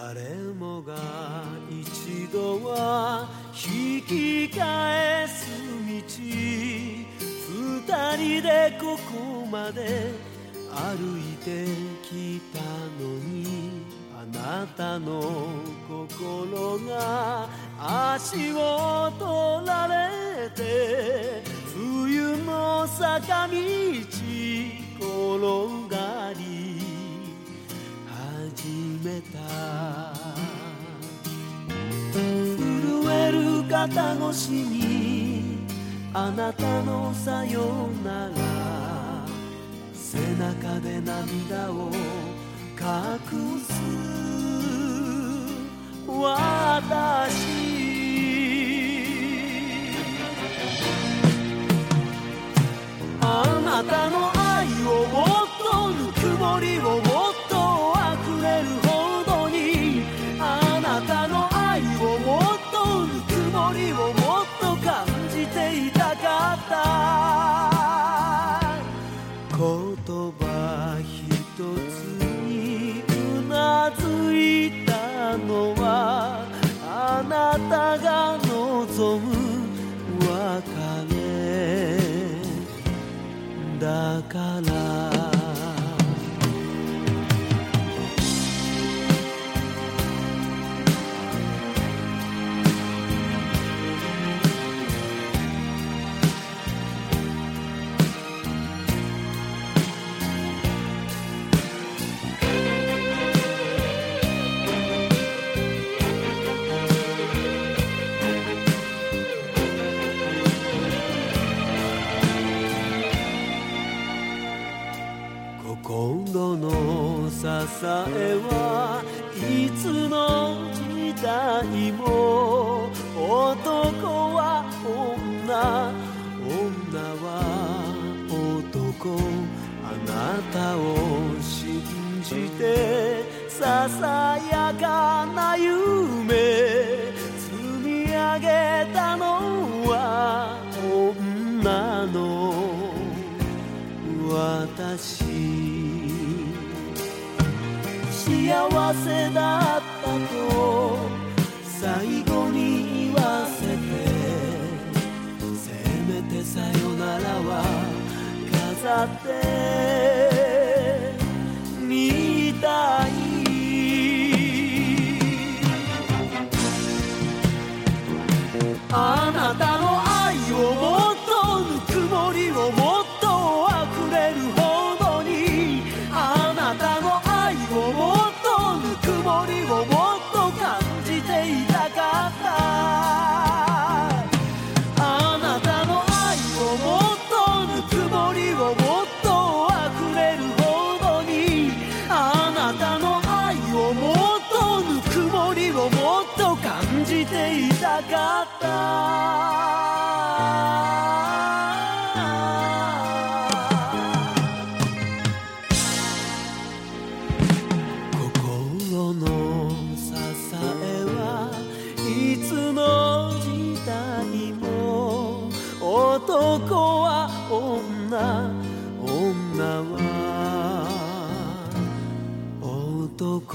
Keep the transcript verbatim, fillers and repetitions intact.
誰もが一度は引き返す道、二人でここまで歩いてきたのに、あなたの心が足を取られて、冬の坂道転がり始めた。震える肩越しにあなたのさよなら、背中で涙を隠す私。あなたの愛をもっとぬくもりをもっと溢れるほどに、あなたの愛をもっとぬくもりをもっと感じていたかった。言葉一つにうなずいたのは、あなたが望む別れだから。心の支えはいつの時代も、男は女、女は男、あなたを信じてささやかな夢積み上げたのは女の私。幸せだったと最後に言わせて、せめてさよならは飾ってみたい。あなたの愛をもっとぬくもりをもっと溢れるほどに、あなたの愛をもっとぬくもりをもっと感じていたかった。あなたの愛をもっとぬくもりをもっと溢れるほどに、あなたの愛をもっとぬくもりをもっと感じていたかった。心の支えはいつの時代も、男は女、女は男。